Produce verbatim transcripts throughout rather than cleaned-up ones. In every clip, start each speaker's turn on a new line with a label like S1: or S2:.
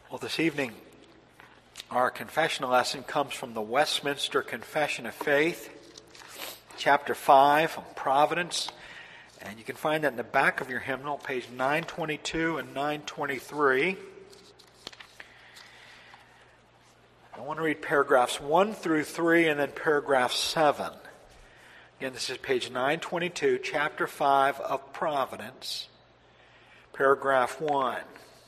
S1: Well, this evening, our confessional lesson comes from the Westminster Confession of Faith, chapter five, on providence. And you can find that in the back of your hymnal, page nine twenty-two and nine twenty-three. I want to read paragraphs one through three and then paragraph seven. Again, this is page nine twenty-two, chapter five of Providence, paragraph one.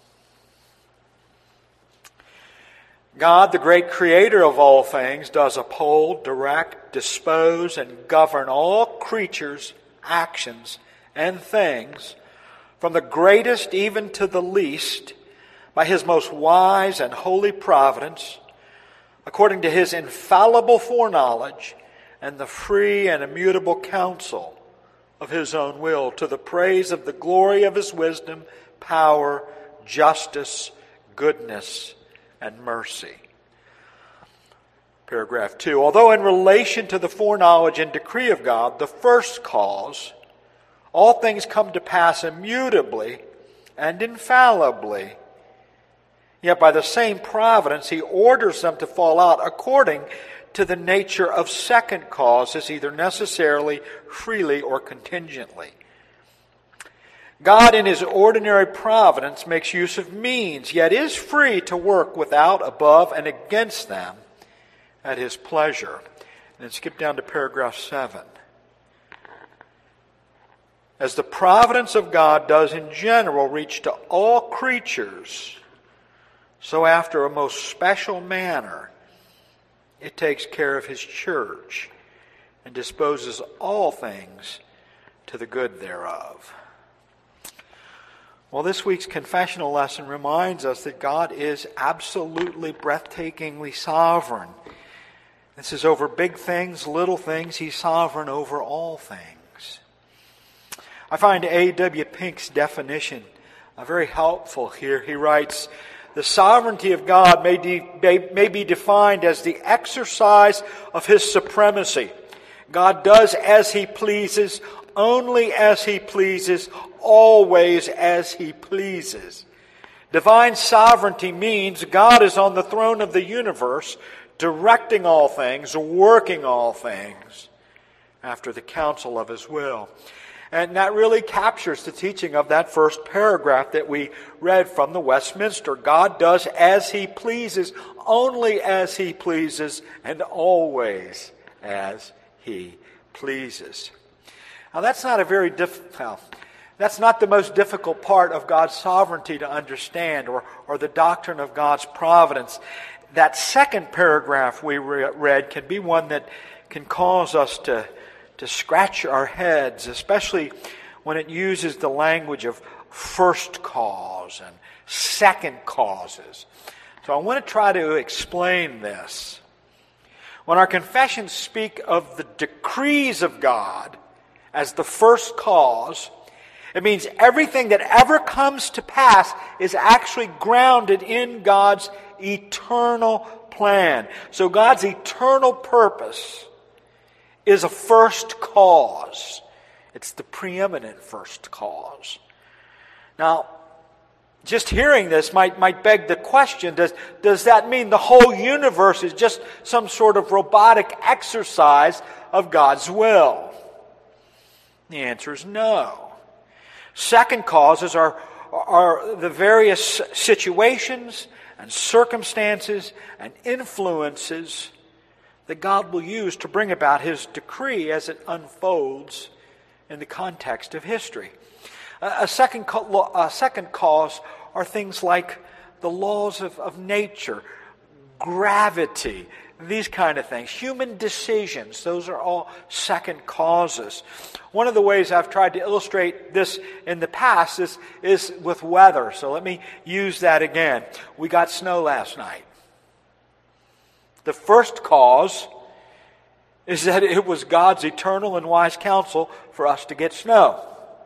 S1: God, the great creator of all things, does uphold, direct, dispose, and govern all creatures, actions, and things, from the greatest even to the least, by His most wise and holy providence, according to His infallible foreknowledge and the free and immutable counsel of His own will, to the praise of the glory of His wisdom, power, justice, goodness, and mercy. Paragraph two. Although in relation to the foreknowledge and decree of God, the first cause, all things come to pass immutably and infallibly, yet by the same providence He orders them to fall out according to the nature of second causes, either necessarily, freely, or contingently. God in His ordinary providence makes use of means, yet is free to work without, above, and against them at His pleasure. And then skip down to paragraph seven. As the providence of God does in general reach to all creatures, so after a most special manner it takes care of His church and disposes all things to the good thereof. Well, this week's confessional lesson reminds us that God is absolutely, breathtakingly sovereign. This is over big things, little things. He's sovereign over all things. I find A W Pink's definition uh, very helpful here. He writes, "The sovereignty of God may, de- may be defined as the exercise of His supremacy. God does as He pleases, only as He pleases, always as He pleases. Divine sovereignty means God is on the throne of the universe, directing all things, working all things after the counsel of His will." And that really captures the teaching of that first paragraph that we read from the Westminster. God does as He pleases, only as He pleases, and always as He pleases. Now that's not a very difficult... That's not the most difficult part of God's sovereignty to understand, or, or the doctrine of God's providence. That second paragraph we re- read can be one that can cause us to, to scratch our heads, especially when it uses the language of first cause and second causes. So I want to try to explain this. When our confessions speak of the decrees of God as the first cause, it means everything that ever comes to pass is actually grounded in God's eternal plan. So God's eternal purpose is a first cause. It's the preeminent first cause. Now, just hearing this might, might beg the question, does, does that mean the whole universe is just some sort of robotic exercise of God's will? The answer is no. Second causes are, are the various situations and circumstances and influences that God will use to bring about His decree as it unfolds in the context of history. A second, a second cause are things like the laws of, of nature, gravity, these kind of things. Human decisions, those are all second causes. One of the ways I've tried to illustrate this in the past is, is with weather. So let me use that again. We got snow last night. The first cause is that it was God's eternal and wise counsel for us to get snow.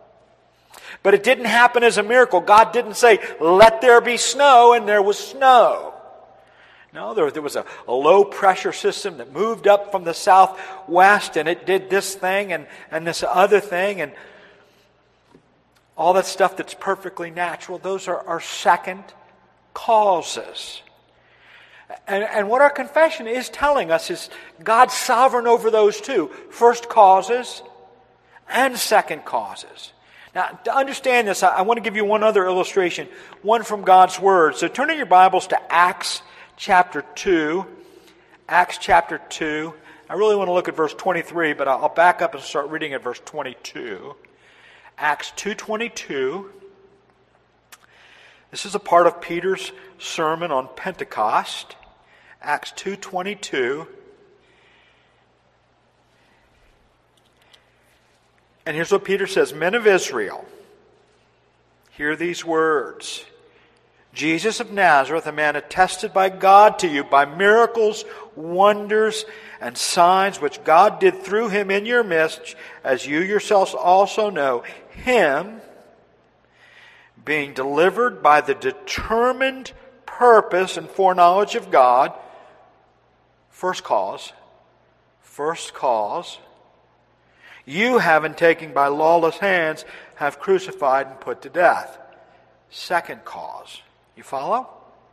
S1: But it didn't happen as a miracle. God didn't say, "Let there be snow," and there was snow. No, there, there was a, a low pressure system that moved up from the southwest, and it did this thing and, and this other thing, and all that stuff that's perfectly natural. Those are, are second causes. And, and what our confession is telling us is God's sovereign over those two. First causes and second causes. Now, to understand this, I, I want to give you one other illustration, one from God's Word. So turn in your Bibles to Acts chapter two. Acts chapter two. I really want to look at verse twenty-three, but I'll back up and start reading at verse twenty-two. Acts two twenty-two. This is a part of Peter's sermon on Pentecost. Acts two twenty-two. And here's what Peter says, Men of Israel, hear these words. Jesus of Nazareth, a man attested by God to you by miracles, wonders, and signs which God did through him in your midst, as you yourselves also know, him being delivered by the determined purpose and foreknowledge of God. First cause. First cause. You, having taken by lawless hands, have crucified and put to death. Second cause. You follow?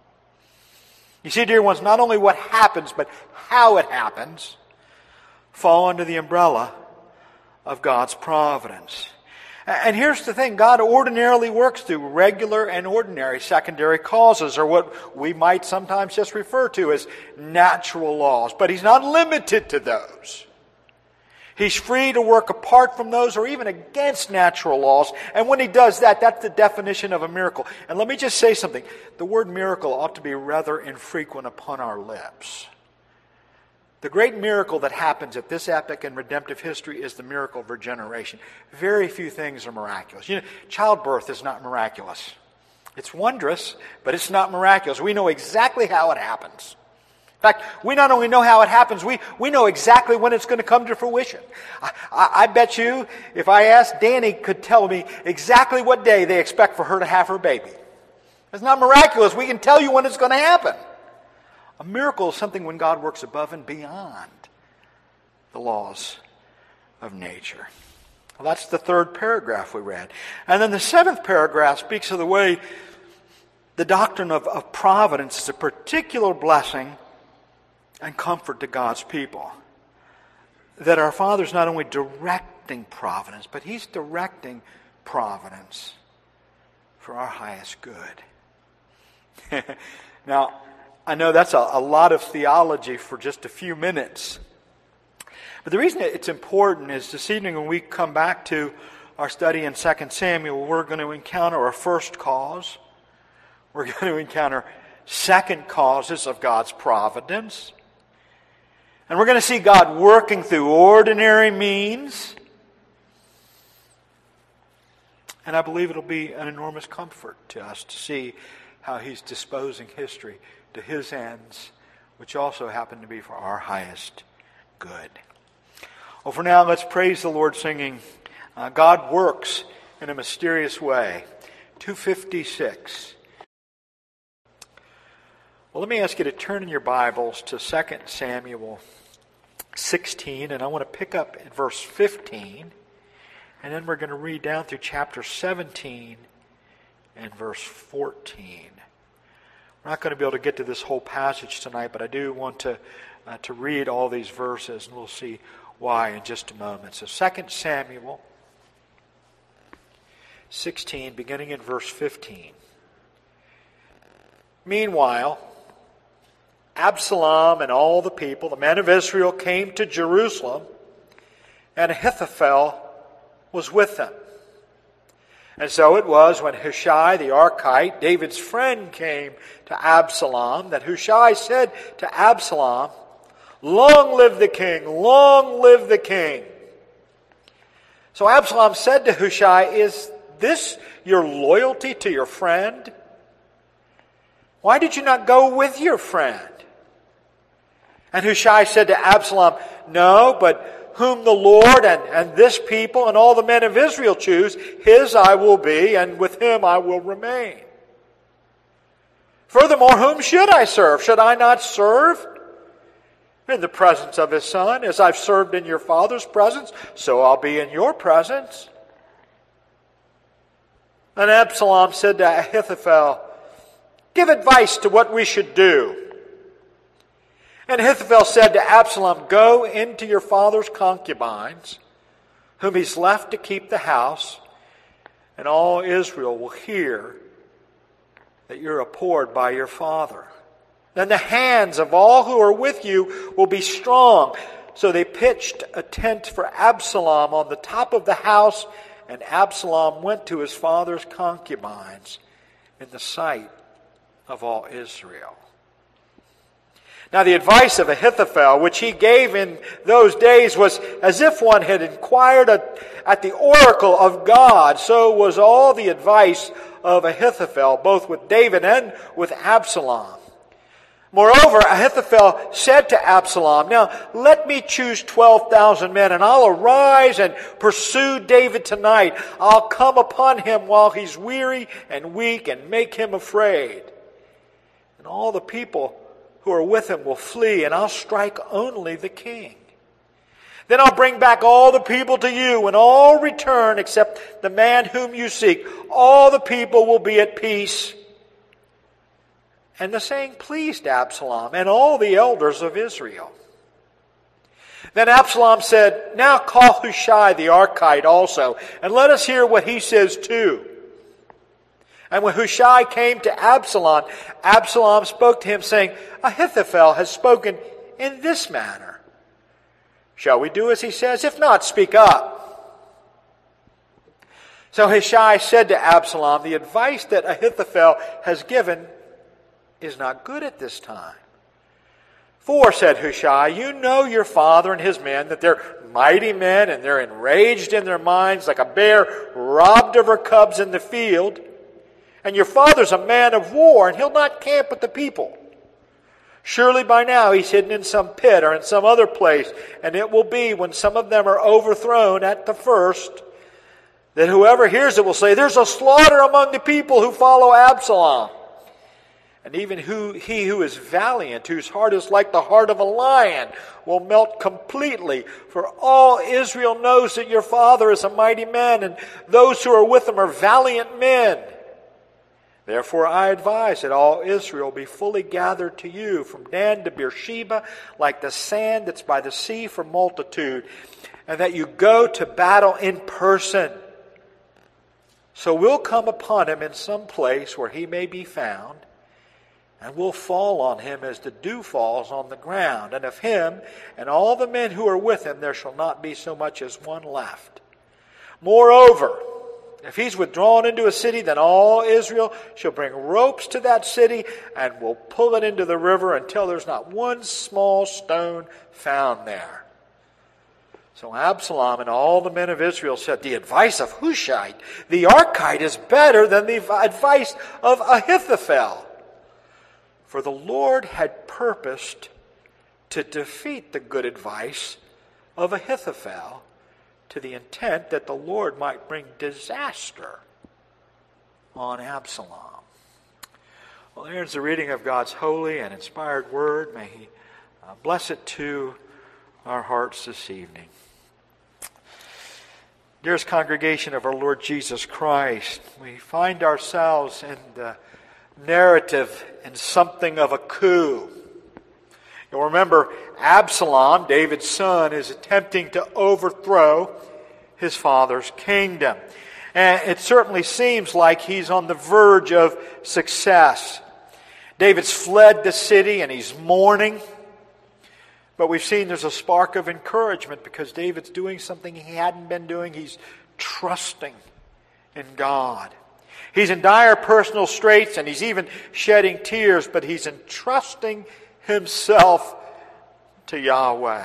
S1: You see, dear ones, not only what happens, but how it happens, fall under the umbrella of God's providence. And here's the thing, God ordinarily works through regular and ordinary secondary causes, or what we might sometimes just refer to as natural laws. But He's not limited to those. He's free to work apart from those or even against natural laws. And when He does that, that's the definition of a miracle. And let me just say something. The word miracle ought to be rather infrequent upon our lips. The great miracle that happens at this epoch in redemptive history is the miracle of regeneration. Very few things are miraculous. You know, childbirth is not miraculous. It's wondrous, but it's not miraculous. We know exactly how it happens. In fact, we not only know how it happens, we, we know exactly when it's going to come to fruition. I, I, I bet you, if I asked Danny, could tell me exactly what day they expect for her to have her baby. It's not miraculous. We can tell you when it's going to happen. A miracle is something when God works above and beyond the laws of nature. Well, that's the third paragraph we read. And then the seventh paragraph speaks of the way the doctrine of, of providence is a particular blessing and comfort to God's people. That our Father's not only directing providence, but He's directing providence for our highest good. Now, I know that's a, a lot of theology for just a few minutes. But the reason it's important is this evening when we come back to our study in Second Samuel, we're going to encounter a first cause. We're going to encounter second causes of God's providence. And we're going to see God working through ordinary means. And I believe it'll be an enormous comfort to us to see how He's disposing history to His ends, which also happen to be for our highest good. Well, for now, let's praise the Lord singing, uh, God Works in a Mysterious Way. two fifty-six. Well, let me ask you to turn in your Bibles to Second Samuel sixteen, and I want to pick up at verse fifteen, and then we're going to read down through chapter seventeen and verse fourteen. We're not going to be able to get to this whole passage tonight, but I do want to uh, to read all these verses, and we'll see why in just a moment. So Second Samuel sixteen, beginning in verse fifteen. Meanwhile, Absalom and all the people, the men of Israel, came to Jerusalem, and Ahithophel was with them. And so it was when Hushai the Archite, David's friend, came to Absalom, that Hushai said to Absalom, Long live the king, long live the king. So Absalom said to Hushai, Is this your loyalty to your friend? Why did you not go with your friend? And Hushai said to Absalom, No, but whom the Lord and, and this people and all the men of Israel choose, his I will be, and with him I will remain. Furthermore, whom should I serve? Should I not serve in the presence of his son? As I've served in your father's presence, so I'll be in your presence. And Absalom said to Ahithophel, Give advice to what we should do." And Ahithophel said to Absalom, "Go into your father's concubines, whom he's left to keep the house, and all Israel will hear that you're abhorred by your father. Then the hands of all who are with you will be strong." So they pitched a tent for Absalom on the top of the house, and Absalom went to his father's concubines in the sight of all Israel. Now the advice of Ahithophel, which he gave in those days, was as if one had inquired at, at the oracle of God. So was all the advice of Ahithophel, both with David and with Absalom. Moreover, Ahithophel said to Absalom, "Now let me choose twelve thousand men, and I'll arise and pursue David tonight. I'll come upon him while he's weary and weak and make him afraid. And all the people who are with him will flee, and I'll strike only the king. Then I'll bring back all the people to you, and all return except the man whom you seek. All the people will be at peace." And the saying pleased Absalom and all the elders of Israel. Then Absalom said, "Now call Hushai the Archite also, and let us hear what he says too." And when Hushai came to Absalom, Absalom spoke to him, saying, "Ahithophel has spoken in this manner. Shall we do as he says? If not, speak up." So Hushai said to Absalom, "The advice that Ahithophel has given is not good at this time. For," said Hushai, "you know your father and his men, that they're mighty men, and they're enraged in their minds like a bear robbed of her cubs in the field. And your father's a man of war, and he'll not camp with the people. Surely by now he's hidden in some pit or in some other place, and it will be when some of them are overthrown at the first, that whoever hears it will say, 'There's a slaughter among the people who follow Absalom.' And even who, he who is valiant, whose heart is like the heart of a lion, will melt completely. For all Israel knows that your father is a mighty man, and those who are with him are valiant men. Therefore I advise that all Israel be fully gathered to you, from Dan to Beersheba, like the sand that's by the sea for multitude, and that you go to battle in person. So we'll come upon him in some place where he may be found, and we'll fall on him as the dew falls on the ground. And of him and all the men who are with him there shall not be so much as one left. Moreover, if he's withdrawn into a city, then all Israel shall bring ropes to that city, and will pull it into the river until there's not one small stone found there." So Absalom and all the men of Israel said, "The advice of Hushai the Archite is better than the advice of Ahithophel." For the Lord had purposed to defeat the good advice of Ahithophel, to the intent that the Lord might bring disaster on Absalom. Well, there's the reading of God's holy and inspired word. May He uh, bless it to our hearts this evening. Dearest congregation of our Lord Jesus Christ, we find ourselves in the narrative in something of a coup. You'll remember Absalom, David's son, is attempting to overthrow his father's kingdom. And it certainly seems like he's on the verge of success. David's fled the city and he's mourning. But we've seen there's a spark of encouragement because David's doing something he hadn't been doing. He's trusting in God. He's in dire personal straits and he's even shedding tears, but he's entrusting himself to Yahweh.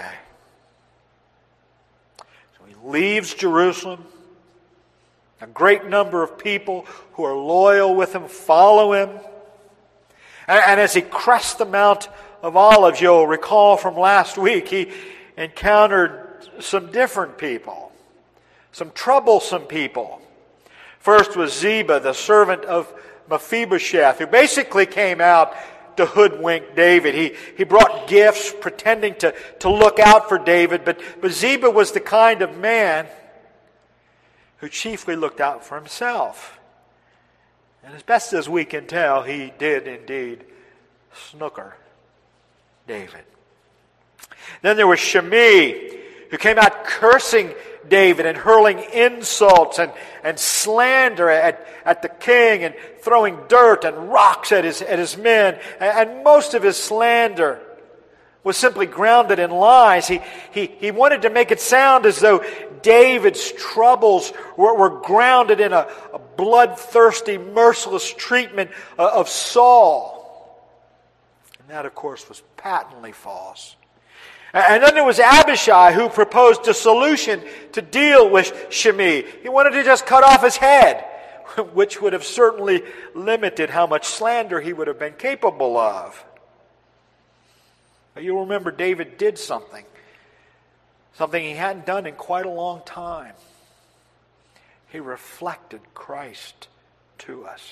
S1: So he leaves Jerusalem. A great number of people who are loyal with him follow him. And, and as he crests the Mount of Olives, you'll recall from last week, he encountered some different people, some troublesome people. First was Ziba, the servant of Mephibosheth, who basically came out to hoodwink David. He, he brought gifts pretending to, to look out for David, but, but Ziba was the kind of man who chiefly looked out for himself. And as best as we can tell, he did indeed snooker David. Then there was Shimei, who came out cursing David and hurling insults and, and slander at, at the king and throwing dirt and rocks at his, at his men. And, and most of his slander was simply grounded in lies. He, he, he wanted to make it sound as though David's troubles were, were grounded in a, a bloodthirsty, merciless treatment of Saul. And that, of course, was patently false. And then there was Abishai, who proposed a solution to deal with Shimei. He wanted to just cut off his head, which would have certainly limited how much slander he would have been capable of. But you'll remember David did something. Something he hadn't done in quite a long time. He reflected Christ to us.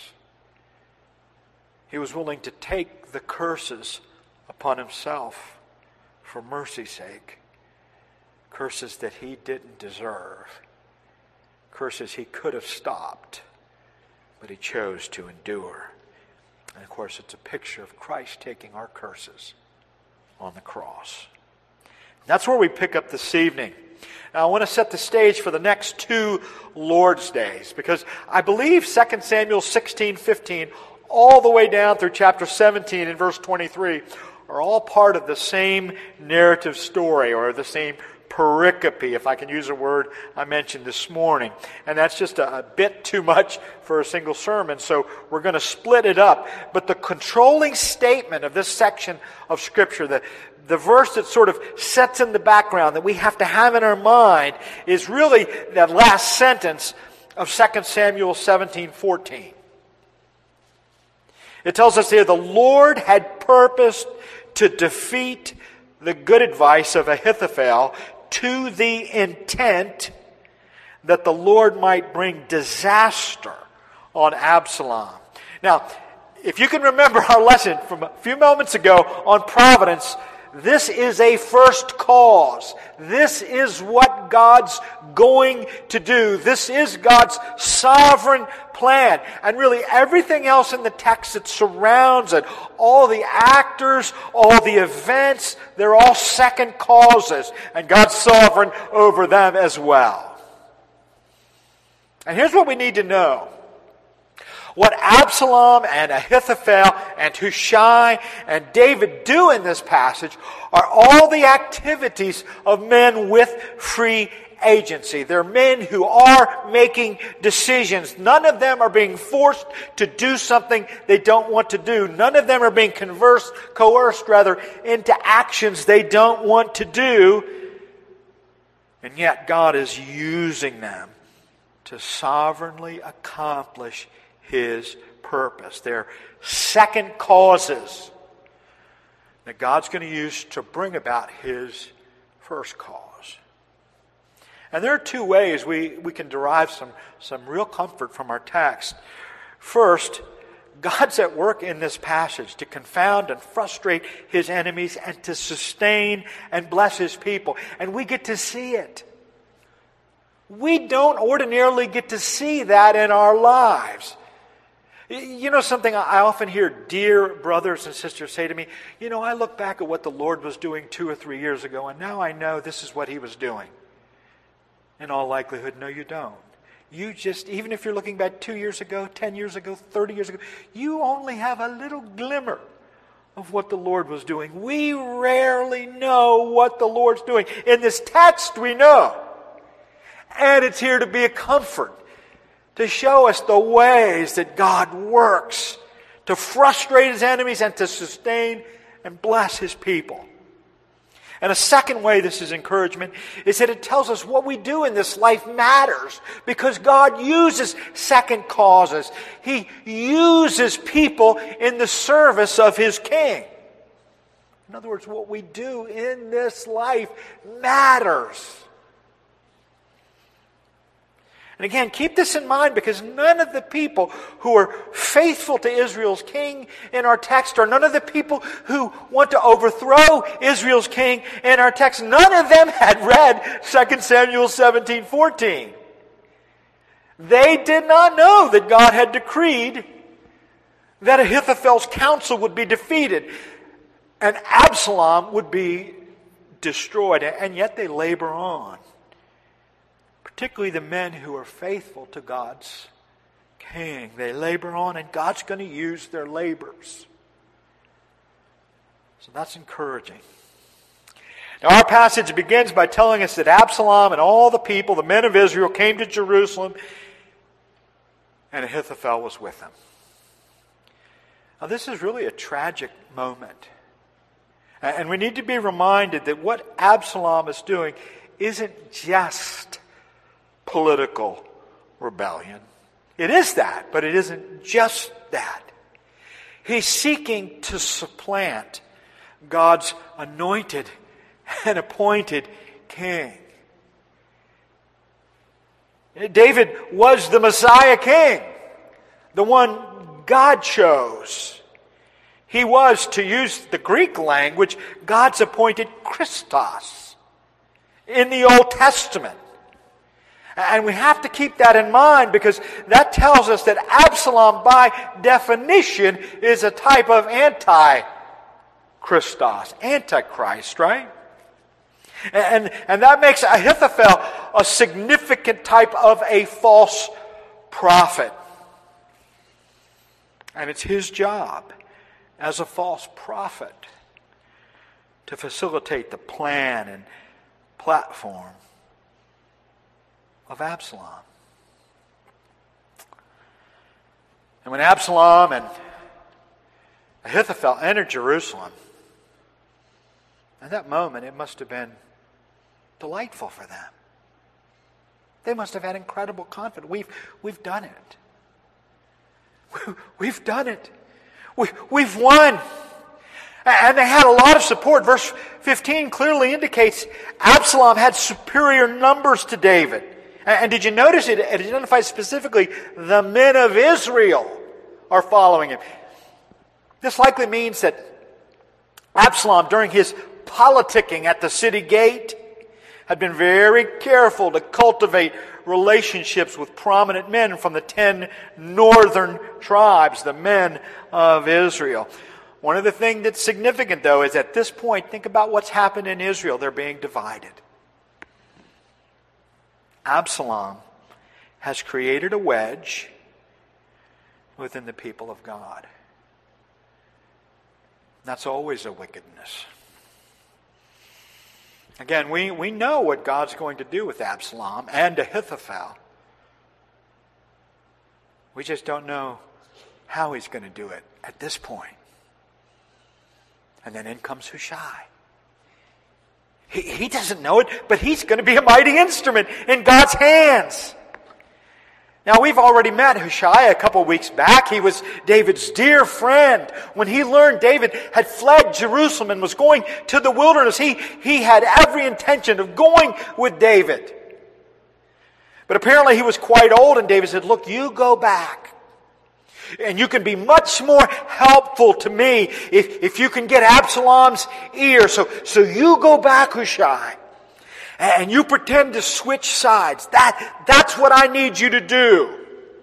S1: He was willing to take the curses upon himself for mercy's sake. Curses that he didn't deserve. Curses he could have stopped, but he chose to endure. And of course, it's a picture of Christ taking our curses on the cross. That's where we pick up this evening. Now, I want to set the stage for the next two Lord's Days, because I believe Second Samuel sixteen fifteen, all the way down through chapter seventeen and verse twenty-three, are all part of the same narrative story, or the same pericope, if I can use a word I mentioned this morning. And that's just a, a bit too much for a single sermon, so we're going to split it up. But the controlling statement of this section of Scripture, the, the verse that sort of sets in the background that we have to have in our mind, is really that last sentence of Second Samuel seventeen fourteen. It tells us here, the Lord had purposed to defeat the good advice of Ahithophel to the intent that the Lord might bring disaster on Absalom. Now, if you can remember our lesson from a few moments ago on providence, this is a first cause. This is what God's going to do. This is God's sovereign plan. And really everything else in the text that surrounds it, all the actors, all the events, they're all second causes. And God's sovereign over them as well. And here's what we need to know. What Absalom and Ahithophel and Hushai and David do in this passage are all the activities of men with free agency. They're men who are making decisions. None of them are being forced to do something they don't want to do. None of them are being conversed, coerced rather, into actions they don't want to do. And yet God is using them to sovereignly accomplish His purpose. They're second causes that God's going to use to bring about His first cause. And there are two ways we, we can derive some, some real comfort from our text. First, God's at work in this passage to confound and frustrate His enemies and to sustain and bless His people. And we get to see it. We don't ordinarily get to see that in our lives. You know something I often hear dear brothers and sisters say to me, you know, I look back at what the Lord was doing two or three years ago, and now I know this is what He was doing. In all likelihood, no, you don't. You just, even if you're looking back two years ago, ten years ago, thirty years ago, you only have a little glimmer of what the Lord was doing. We rarely know what the Lord's doing. In this text, we know. And it's here to be a comfort, to show us the ways that God works to frustrate His enemies and to sustain and bless His people. And a second way this is encouragement is that it tells us what we do in this life matters, because God uses second causes. He uses people in the service of His King. In other words, what we do in this life matters. And again, keep this in mind, because none of the people who are faithful to Israel's king in our text, or none of the people who want to overthrow Israel's king in our text, none of them had read Second Samuel seventeen fourteen. They did not know that God had decreed that Ahithophel's counsel would be defeated and Absalom would be destroyed. And yet they labor on. Particularly the men who are faithful to God's king. They labor on, and God's going to use their labors. So that's encouraging. Now our passage begins by telling us that Absalom and all the people, the men of Israel, came to Jerusalem, and Ahithophel was with them. Now this is really a tragic moment. And we need to be reminded that what Absalom is doing isn't just political rebellion. It is that, but it isn't just that. He's seeking to supplant God's anointed and appointed king. David was the Messiah king, the one God chose. He was, to use the Greek language, God's appointed Christos in the Old Testament. And we have to keep that in mind because that tells us that Absalom, by definition, is a type of anti-Christos, antichrist, right? And, and that makes Ahithophel a significant type of a false prophet. And it's his job as a false prophet to facilitate the plan and platform of Absalom. And when Absalom and Ahithophel entered Jerusalem, at that moment it must have been delightful for them. They must have had incredible confidence. We've, we've done it. We've done it. We, we've won. And they had a lot of support. Verse fifteen clearly indicates Absalom had superior numbers to David. And did you notice it? It identifies specifically the men of Israel are following him. This likely means that Absalom, during his politicking at the city gate, had been very careful to cultivate relationships with prominent men from the ten northern tribes, the men of Israel. One of the things that's significant, though, is at this point, think about what's happened in Israel. They're being divided. Absalom has created a wedge within the people of God. That's always a wickedness. Again, we, we know what God's going to do with Absalom and Ahithophel. We just don't know how he's going to do it at this point. And then in comes Hushai. He, he doesn't know it, but he's going to be a mighty instrument in God's hands. Now, we've already met Hushai a couple weeks back. He was David's dear friend. When he learned David had fled Jerusalem and was going to the wilderness, he, he had every intention of going with David. But apparently he was quite old, and David said, look, you go back. And you can be much more helpful to me if, if you can get Absalom's ear. So, so you go back, Hushai. And you pretend to switch sides. That, that's what I need you to do.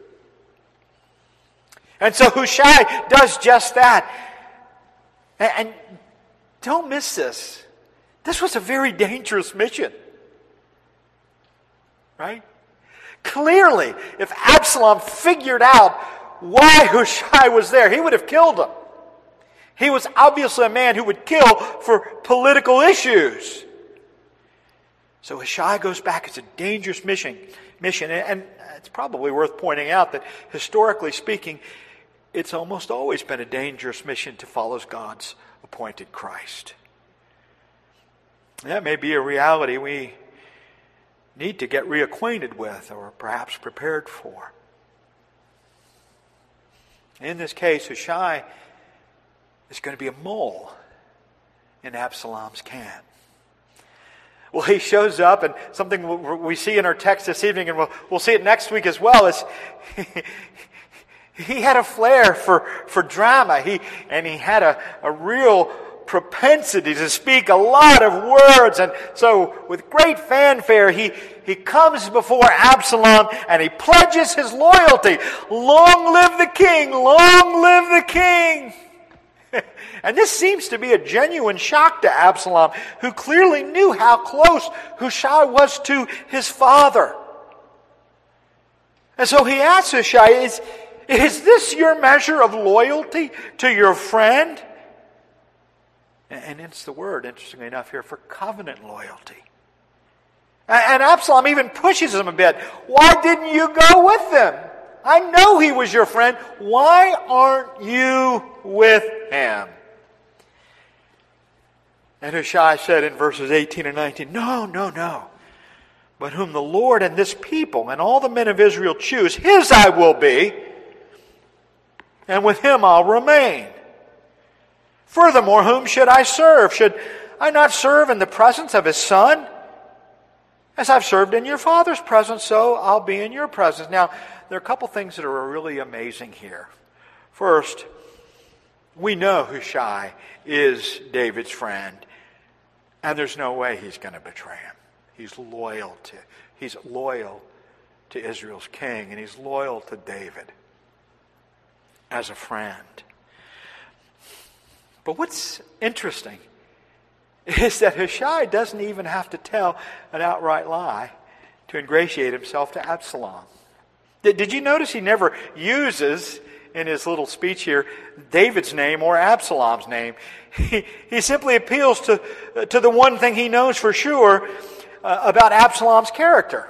S1: And so Hushai does just that. And, and don't miss this. This was a very dangerous mission. Right? Clearly, if Absalom figured out why Hushai was there, he would have killed him. He was obviously a man who would kill for political issues. So Hushai goes back. It's a dangerous mission. mission. And it's probably worth pointing out that historically speaking, it's almost always been a dangerous mission to follow God's appointed Christ. That may be a reality we need to get reacquainted with or perhaps prepared for. In this case, Hushai is going to be a mole in Absalom's camp. Well, he shows up, and something we see in our text this evening, and we'll, we'll see it next week as well, is he, he had a flair for, for drama. He, and he had a, a real propensity to speak a lot of words. And so with great fanfare, he, he comes before Absalom and he pledges his loyalty. Long live the king! Long live the king! And this seems to be a genuine shock to Absalom, who clearly knew how close Hushai was to his father. And so he asks Hushai, is, is this your measure of loyalty to your friend? And it's the word, interestingly enough, here for covenant loyalty. And Absalom even pushes him a bit. Why didn't you go with them? I know he was your friend. Why aren't you with him? And Hushai said in verses eighteen and nineteen, No, no, no. But whom the Lord and this people and all the men of Israel choose, his I will be, and with him I'll remain. Furthermore, whom should I serve? Should I not serve in the presence of his son? As I've served in your father's presence, so I'll be in your presence. Now, there are a couple things that are really amazing here. First, we know Hushai is David's friend, and there's no way he's going to betray him. He's loyal to, he's loyal to Israel's king, and he's loyal to David as a friend. But what's interesting is that Hushai doesn't even have to tell an outright lie to ingratiate himself to Absalom. Did, did you notice he never uses, in his little speech here, David's name or Absalom's name? He, he simply appeals to, to the one thing he knows for sure uh, about Absalom's character.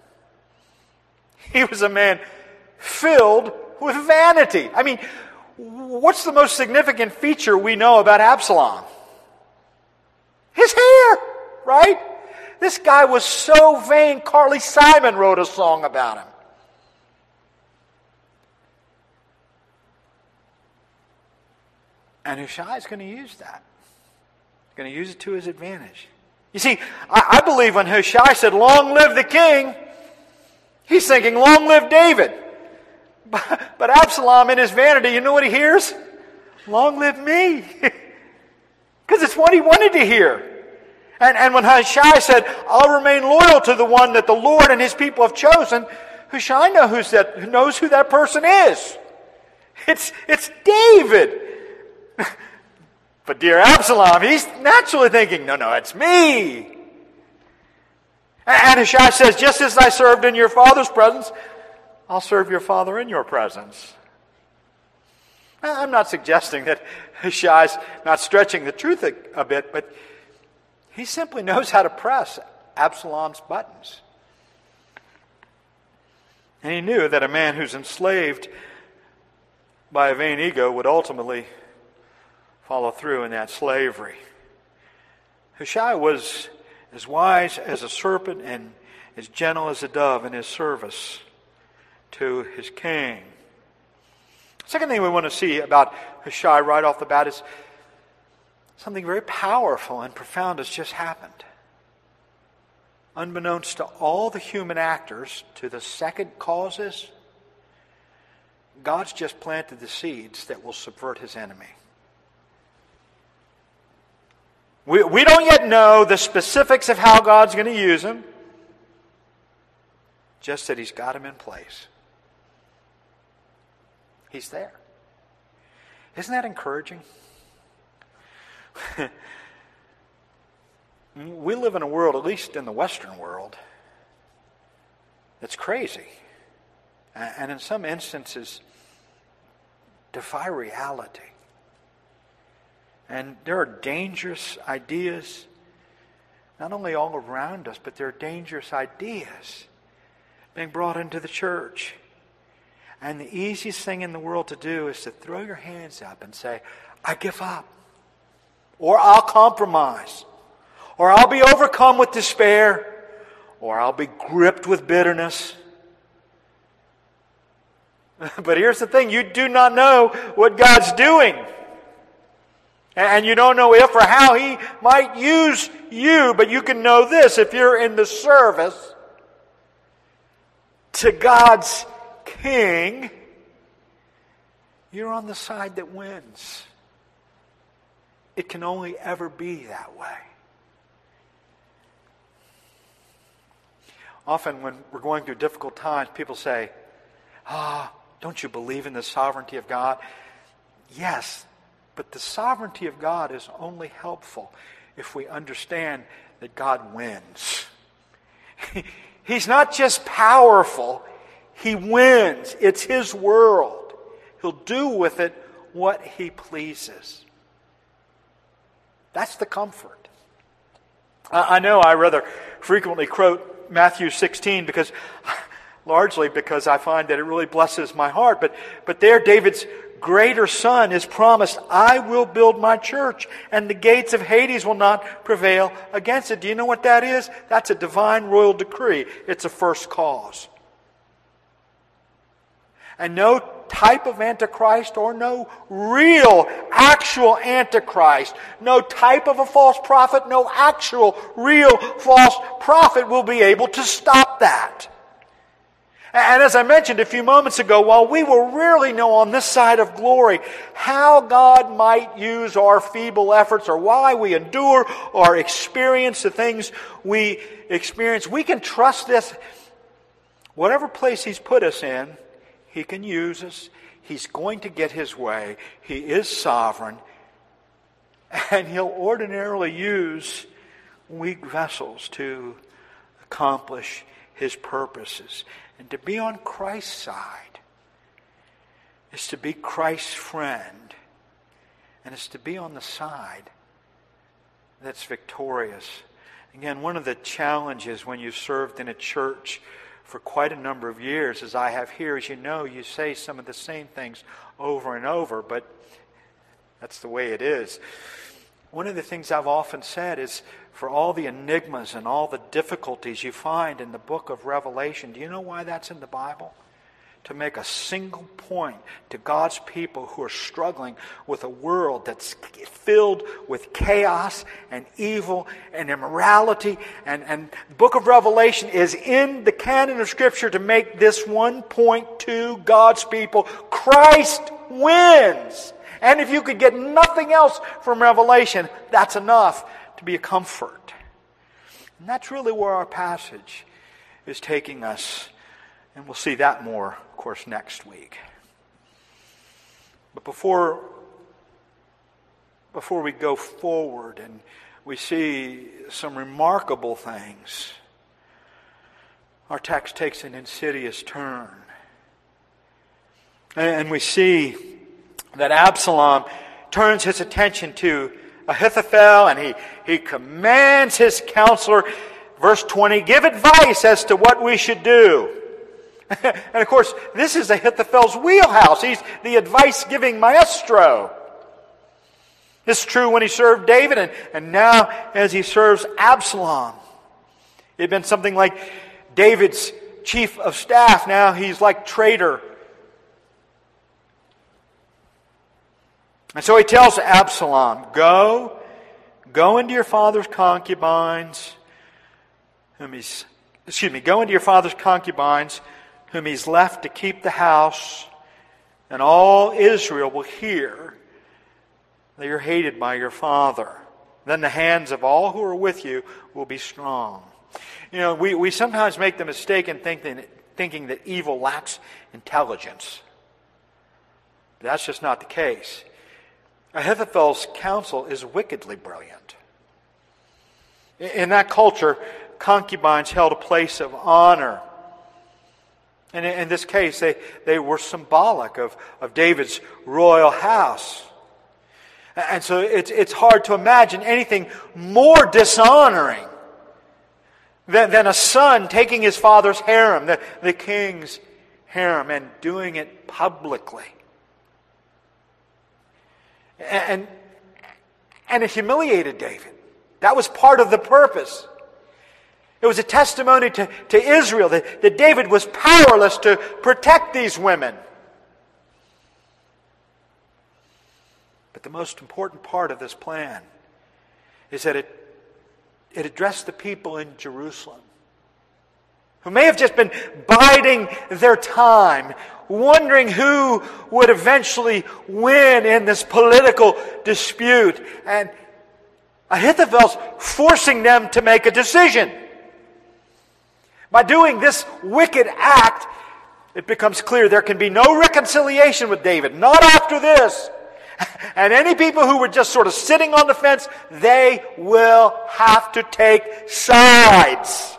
S1: He was a man filled with vanity. I mean, what's the most significant feature we know about Absalom? His hair, right? This guy was so vain, Carly Simon wrote a song about him. And Hushai is going to use that. He's going to use it to his advantage. You see, I, I believe when Hushai said, long live the king, he's thinking, long live David. But, but Absalom, in his vanity, you know what he hears? Long live me. Because it's what he wanted to hear. And, and when Hushai said, I'll remain loyal to the one that the Lord and his people have chosen, Hushai know who's that, knows who that person is. It's, it's David. But dear Absalom, he's naturally thinking, no, no, it's me. And Hushai says, just as I served in your father's presence, I'll serve your father in your presence. Now, I'm not suggesting that Hushai's not stretching the truth a, a bit, but he simply knows how to press Absalom's buttons. And he knew that a man who's enslaved by a vain ego would ultimately follow through in that slavery. Hushai was as wise as a serpent and as gentle as a dove in his service to his king. Second thing we want to see about Hushai right off the bat is something very powerful and profound has just happened. Unbeknownst to all the human actors, to the second causes, God's just planted the seeds that will subvert his enemy. We, we don't yet know the specifics of how God's going to use him, just that he's got him in place. He's there. Isn't that encouraging? We live in a world, at least in the Western world, that's crazy. And in some instances, defy reality. And there are dangerous ideas, not only all around us, but there are dangerous ideas being brought into the church. And the easiest thing in the world to do is to throw your hands up and say, I give up. Or I'll compromise. Or I'll be overcome with despair. Or I'll be gripped with bitterness. But here's the thing, you do not know what God's doing. And you don't know if or how He might use you, but you can know this, if you're in the service to God's King, you're on the side that wins. It can only ever be that way. Often when we're going through difficult times, people say, ah, don't you believe in the sovereignty of God? Yes, but the sovereignty of God is only helpful if we understand that God wins. He's not just powerful, He wins. It's His world. He'll do with it what He pleases. That's the comfort. I know I rather frequently quote Matthew sixteen because, largely because I find that it really blesses my heart. But, but there David's greater son is promised, I will build my church, and the gates of Hades will not prevail against it. Do you know what that is? That's a divine royal decree. It's a first cause. And no type of Antichrist or no real, actual Antichrist, no type of a false prophet, no actual, real, false prophet will be able to stop that. And as I mentioned a few moments ago, while we will rarely know on this side of glory how God might use our feeble efforts or why we endure or experience the things we experience, we can trust this. Whatever place He's put us in, He can use us. He's going to get His way. He is sovereign. And He'll ordinarily use weak vessels to accomplish His purposes. And to be on Christ's side is to be Christ's friend. And it's to be on the side that's victorious. Again, one of the challenges when you've served in a church for quite a number of years, as I have here, as you know, you say some of the same things over and over, but that's the way it is. One of the things I've often said is, for all the enigmas and all the difficulties you find in the book of Revelation, do you know why that's in the Bible? To make a single point to God's people who are struggling with a world that's filled with chaos and evil and immorality. And, and the book of Revelation is in the canon of Scripture to make this one point to God's people. Christ wins. And if you could get nothing else from Revelation, that's enough to be a comfort. And that's really where our passage is taking us. And we'll see that more, of course, next week. But before, before we go forward and we see some remarkable things, our text takes an insidious turn. And we see that Absalom turns his attention to Ahithophel, and he, he commands his counselor, verse twenty, give advice as to what we should do. And of course, this is Ahithophel's wheelhouse. He's the advice-giving maestro. This is true when he served David, and, and now as he serves Absalom. It had been something like David's chief of staff. Now he's like traitor. And so he tells Absalom, go, go into your father's concubines, whom he's, excuse me, go into your father's concubines, whom he's left to keep the house, and all Israel will hear that you're hated by your father. Then the hands of all who are with you will be strong. You know, we, we sometimes make the mistake in thinking, thinking that evil lacks intelligence. But that's just not the case. Ahithophel's counsel is wickedly brilliant. In that culture, concubines held a place of honor. And in this case, they, they were symbolic of, of David's royal house. And so it's, it's hard to imagine anything more dishonoring than, than a son taking his father's harem, the, the king's harem, and doing it publicly. And, and it humiliated David. That was part of the purpose. It was a testimony to, to Israel that, that David was powerless to protect these women. But the most important part of this plan is that it, it addressed the people in Jerusalem. who may have just been biding their time, wondering who would eventually win in this political dispute. And Ahithophel's forcing them to make a decision. By doing this wicked act, it becomes clear there can be no reconciliation with David. Not after this. And any people who were just sort of sitting on the fence, they will have to take sides.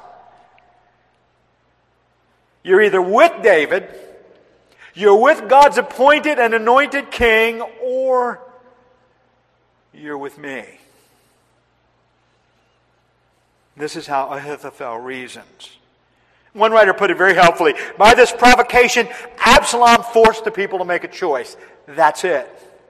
S1: You're either with David, you're with God's appointed and anointed king, or you're with me. This is how Ahithophel reasons. One writer put it very helpfully. By this provocation, Absalom forced the people to make a choice. That's it.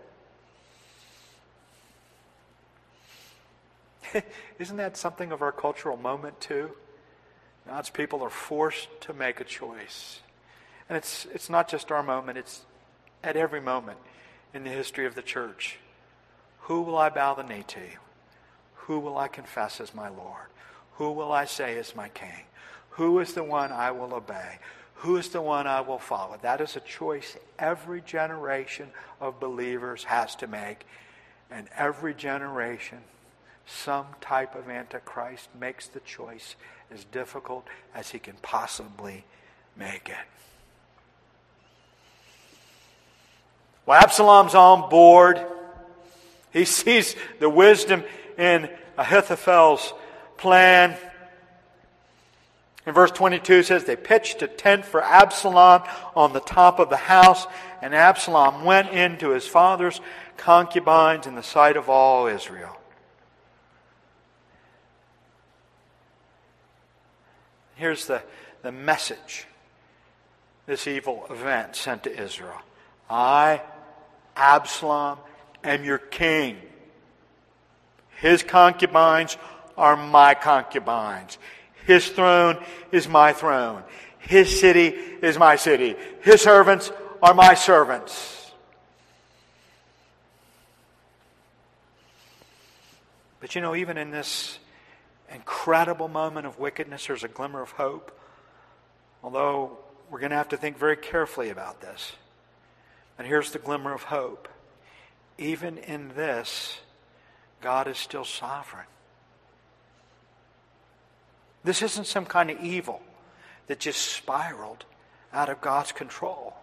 S1: Isn't that something of our cultural moment too? God's people are forced to make a choice. And it's it's not just our moment, it's at every moment in the history of the church. Who will I bow the knee to? Who will I confess as my Lord? Who will I say is my King? Who is the one I will obey? Who is the one I will follow? That is a choice every generation of believers has to make. And every generation, some type of Antichrist makes the choice as difficult as he can possibly make it. Well, Absalom's on board. He sees the wisdom in Ahithophel's plan. In verse twenty-two it says, they pitched a tent for Absalom on the top of the house, and Absalom went into his father's concubines in the sight of all Israel. Here's the, the message this evil event sent to Israel. I, Absalom, am your king. His concubines are my concubines. His throne is my throne. His city is my city. His servants are my servants. But you know, even in this incredible moment of wickedness, there's a glimmer of hope. Although we're going to have to think very carefully about this. And here's the glimmer of hope. Even in this, God is still sovereign. This isn't some kind of evil that just spiraled out of God's control.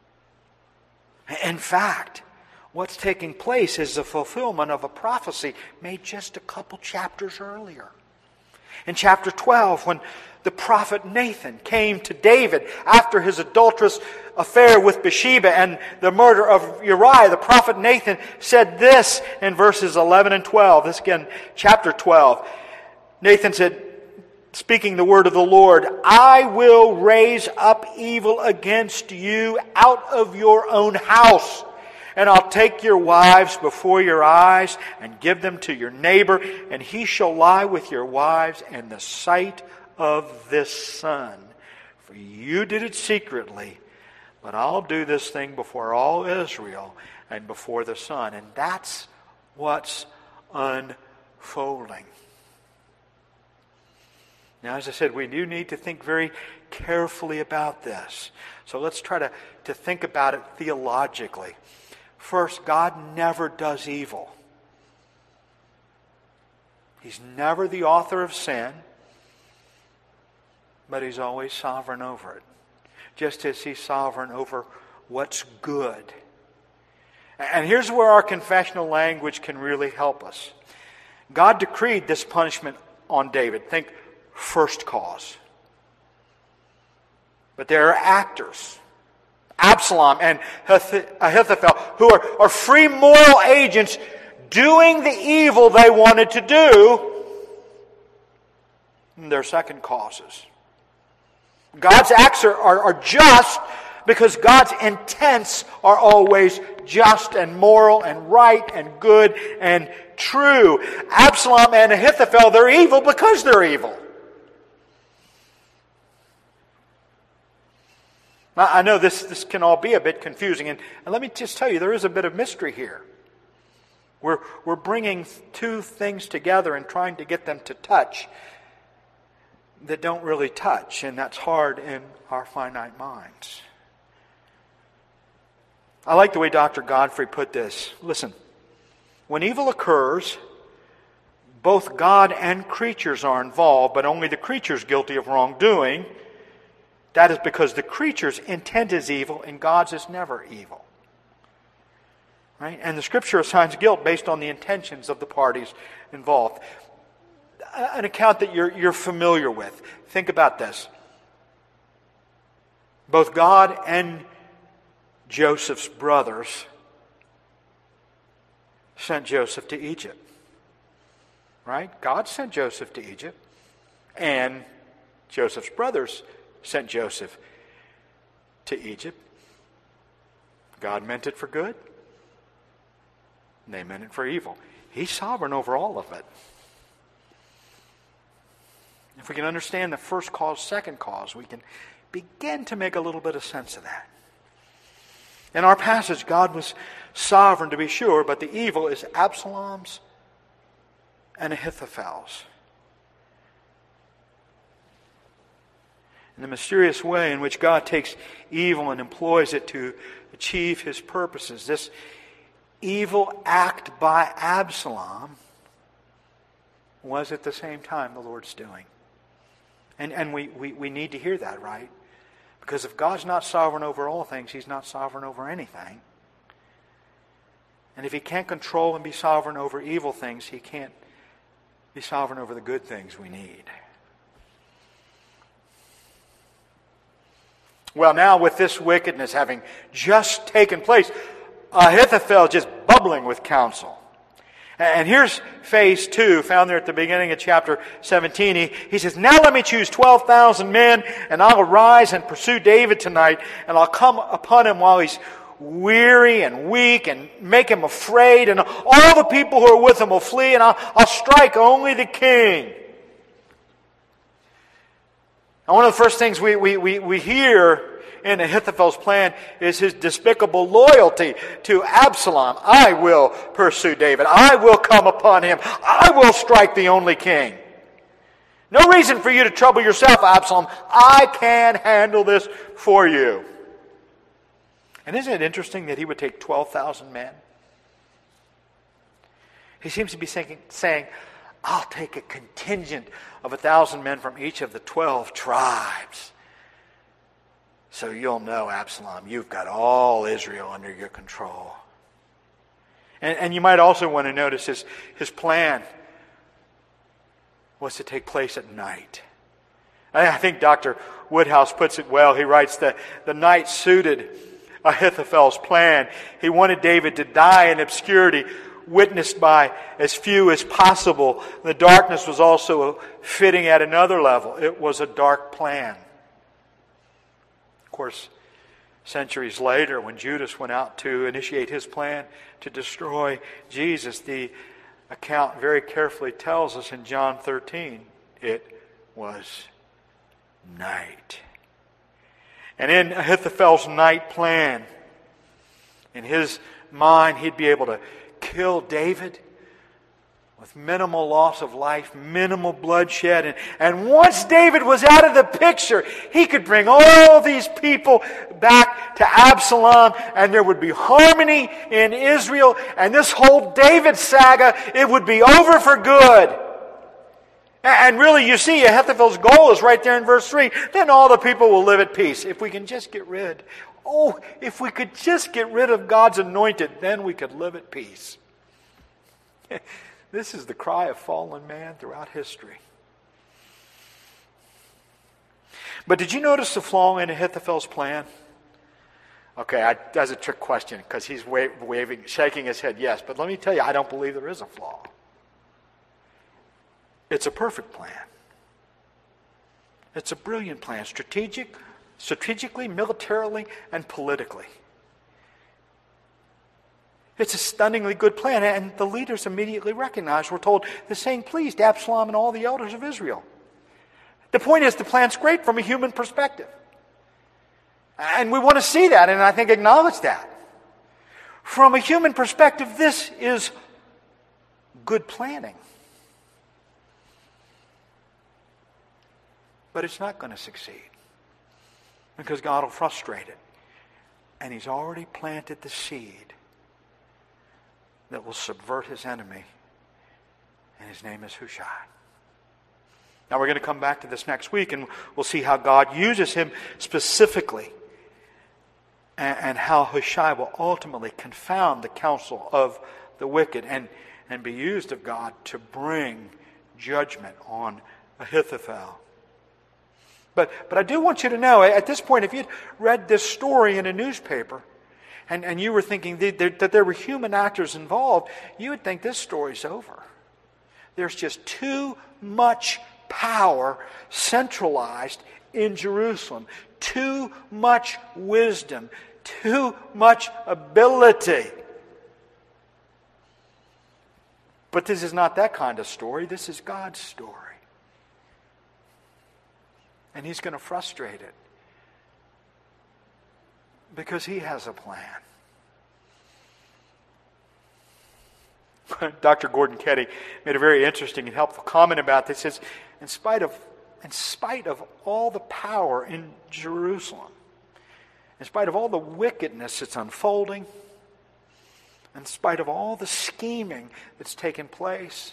S1: In fact, what's taking place is the fulfillment of a prophecy made just a couple chapters earlier. In chapter twelve, when the prophet Nathan came to David after his adulterous affair with Bathsheba and the murder of Uriah, the prophet Nathan said this in verses eleven and twelve. This again, chapter twelve. Nathan said, speaking the word of the Lord, I will raise up evil against you out of your own house. And I'll take your wives before your eyes and give them to your neighbor, and he shall lie with your wives in the sight of this sun. For you did it secretly, but I'll do this thing before all Israel and before the sun. And that's what's unfolding. Now, as I said, we do need to think very carefully about this. So let's try to, to think about it theologically. First, God never does evil. He's never the author of sin, but He's always sovereign over it. Just as He's sovereign over what's good. And here's where our confessional language can really help us. God decreed this punishment on David. Think first cause. But there are actors, Absalom and Ahithophel, who are, are free moral agents doing the evil they wanted to do. And they're second causes. God's acts are, are, are just because God's intents are always just and moral and right and good and true. Absalom and Ahithophel, they're evil because they're evil. Now, I know this, this can all be a bit confusing, and, and let me just tell you, there is a bit of mystery here. We're, we're bringing two things together and trying to get them to touch. that don't really touch, and that's hard in our finite minds. I like the way Doctor Godfrey put this. Listen, when evil occurs, both God and creatures are involved, but only the creature's guilty of wrongdoing. That is because the creature's intent is evil and God's is never evil. Right? And the Scripture assigns guilt based on the intentions of the parties involved. An account that you're, you're familiar with. Think about this. Both God and Joseph's brothers sent Joseph to Egypt. Right? God sent Joseph to Egypt. And Joseph's brothers sent Joseph to Egypt. God meant it for good. They meant it for evil. He's sovereign over all of it. If we can understand the first cause, second cause, we can begin to make a little bit of sense of that. In our passage, God was sovereign to be sure, but the evil is Absalom's and Ahithophel's. In the mysterious way in which God takes evil and employs it to achieve His purposes, this evil act by Absalom was at the same time the Lord's doing. And, and we, we, we need to hear that, right? Because if God's not sovereign over all things, He's not sovereign over anything. And if He can't control and be sovereign over evil things, He can't be sovereign over the good things we need. Well, now with this wickedness having just taken place, Ahithophel just bubbling with counsel. And here's phase two, found there at the beginning of chapter seventeen. He, he says, now let me choose twelve thousand men, and I'll arise and pursue David tonight, and I'll come upon him while he's weary and weak, and make him afraid, and all the people who are with him will flee, and I'll, I'll strike only the king. And one of the first things we, we, we, we hear in Ahithophel's plan is his despicable loyalty to Absalom. I will pursue David. I will come upon him. I will strike the only king. No reason for you to trouble yourself, Absalom. I can handle this for you. And isn't it interesting that he would take twelve thousand men? He seems to be saying, saying, I'll take a contingent of a thousand men from each of the twelve tribes. So you'll know, Absalom, you've got all Israel under your control. And, and you might also want to notice his, his plan was to take place at night. I think Doctor Woodhouse puts it well. He writes that the night suited Ahithophel's plan. He wanted David to die in obscurity, witnessed by as few as possible. The darkness was also fitting at another level. It was a dark plan. Of course, centuries later, when Judas went out to initiate his plan to destroy Jesus, the account very carefully tells us in John thirteen, it was night. And in Ahithophel's night plan, in his mind, he'd be able to kill David with minimal loss of life, minimal bloodshed. And, and once David was out of the picture, he could bring all these people back to Absalom, and there would be harmony in Israel, and this whole David saga, it would be over for good. And really, you see, Ahithophel's goal is right there in verse three. Then all the people will live at peace. If we can just get rid, oh, if we could just get rid of God's anointed, then we could live at peace. This is the cry of fallen man throughout history. But did you notice the flaw in Ahithophel's plan? Okay, I, that's a trick question because he's wa- waving, shaking his head yes. But let me tell you, I don't believe there is a flaw. It's a perfect plan. It's a brilliant plan, strategic, strategically, militarily, and politically. It's a stunningly good plan, and the leaders immediately recognized. We're told this saying pleased Absalom and all the elders of Israel. The point is, the plan's great from a human perspective. And we want to see that, and I think acknowledge that. From a human perspective, this is good planning. But it's not going to succeed because God will frustrate it. And He's already planted the seed that will subvert His enemy. And his name is Hushai. Now we're going to come back to this next week and we'll see how God uses him specifically. And, and how Hushai will ultimately confound the counsel of the wicked and, and be used of God to bring judgment on Ahithophel. But, but I do want you to know, at this point, if you'd read this story in a newspaper, and, and you were thinking that, that there were human actors involved, you would think this story's over. There's just too much power centralized in Jerusalem. Too much wisdom. Too much ability. But this is not that kind of story. This is God's story. And He's going to frustrate it. Because He has a plan. Doctor Gordon Ketty made a very interesting and helpful comment about this. He says, in spite of, in spite of all the power in Jerusalem, in spite of all the wickedness that's unfolding, in spite of all the scheming that's taken place,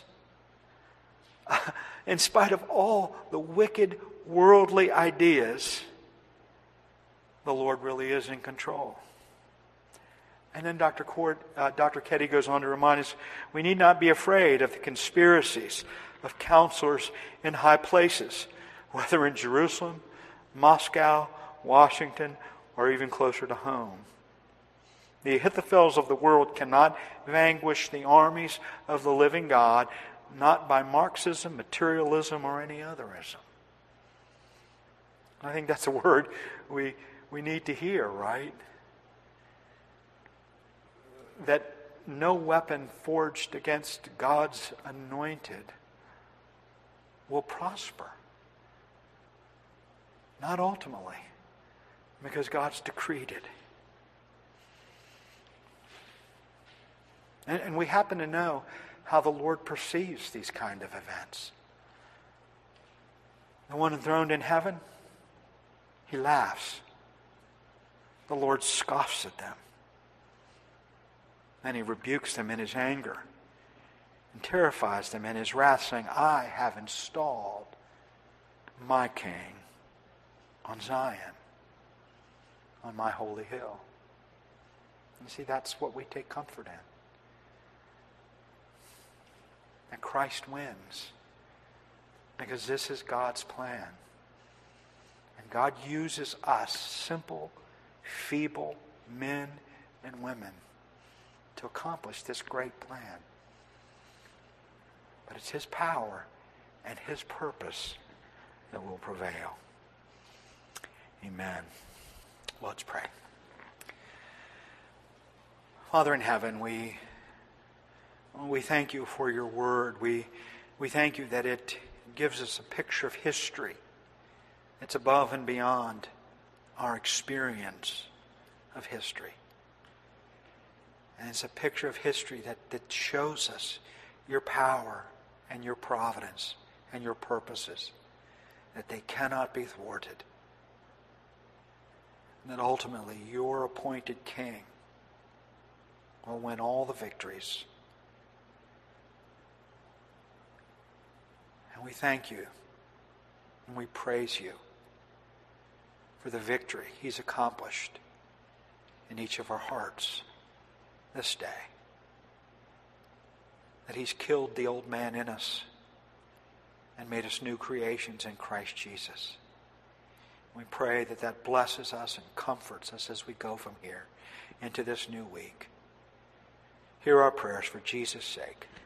S1: in spite of all the wicked worldly ideas, the Lord really is in control. And then Doctor Cord, uh, Doctor Ketty goes on to remind us, we need not be afraid of the conspiracies of counselors in high places, whether in Jerusalem, Moscow, Washington, or even closer to home. The Ahithophels of the world cannot vanquish the armies of the living God, not by Marxism, materialism, or any otherism. I think that's a word we, we need to hear, right? That no weapon forged against God's anointed will prosper. Not ultimately, because God's decreed it. And, and we happen to know how the Lord perceives these kind of events. The one enthroned in heaven, He laughs. The Lord scoffs at them. Then He rebukes them in His anger and terrifies them in His wrath, saying, I have installed my King on Zion, on my holy hill. You see, that's what we take comfort in. That Christ wins. Because this is God's plan. And God uses us, simple, feeble men and women, to accomplish this great plan. But it's His power and His purpose that will prevail. Amen. Let's pray. Father in heaven, we we thank You for Your word. We we thank You that it gives us a picture of history. It's above and beyond our experience of history. And it's a picture of history that, that shows us Your power and Your providence and Your purposes, that they cannot be thwarted. And that ultimately Your appointed King will win all the victories. And we thank You and we praise You for the victory He's accomplished in each of our hearts this day. That He's killed the old man in us and made us new creations in Christ Jesus. We pray that that blesses us and comforts us as we go from here into this new week. Hear our prayers for Jesus' sake.